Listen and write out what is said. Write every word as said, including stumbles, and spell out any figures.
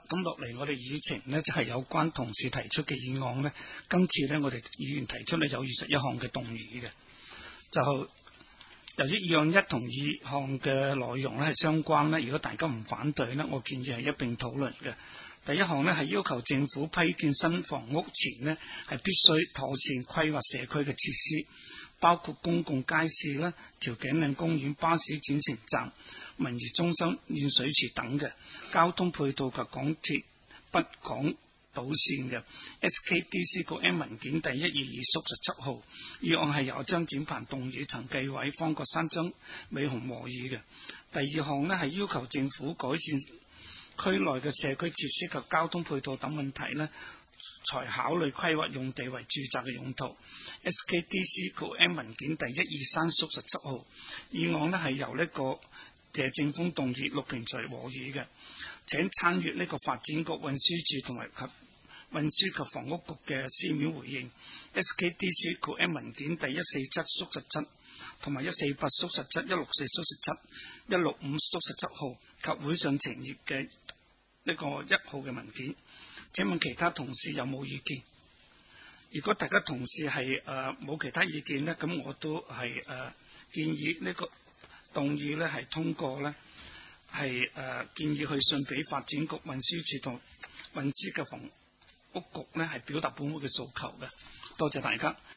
咁落嚟我哋議程呢，就係、是、有關同事提出嘅議案呢。今次呢，我哋議員提出呢有二十一項嘅動議嘅，就由於議案一同二項嘅內容呢係相關呢，如果大家唔反對呢，我建議係一併討論嘅。第一項呢係要求政府批建新房屋前呢係必須妥善規劃社區嘅設施，包括公共街市啦、調景嶺公園、巴士轉乘站、文娛中心、暖水池等嘅交通配套及港鐵北港島線嘅 S K D C 個 M 文件第一二二縮十七號。議案係由張展鵬動議，陳繼偉、方國珊、張美雄和議嘅。第二項呢係要求政府改善區內嘅社區設施及交通配套等問題呢，才考慮規劃用地為住宅嘅用途。S K D C 個 M 文件第一二三縮十七號。議案呢係由呢個謝正峰動議，陸平隨和議嘅。請參閱呢個發展局、運輸署同埋及運輸及房屋局嘅書面回應。S K D C 個 M 文件第一四七縮十七同埋一四八縮十七、一六四縮十七、一六五縮十七號及會上呈頁嘅呢個一號嘅文件。請問其他同事有冇意見？如果大家同事係誒冇其他意見呢，咁我都係誒、呃、建議呢個動議呢係通過呢係誒、呃、建議去信俾發展局、運輸署同運輸及房屋局呢係表達本會嘅訴求嘅。多謝大家。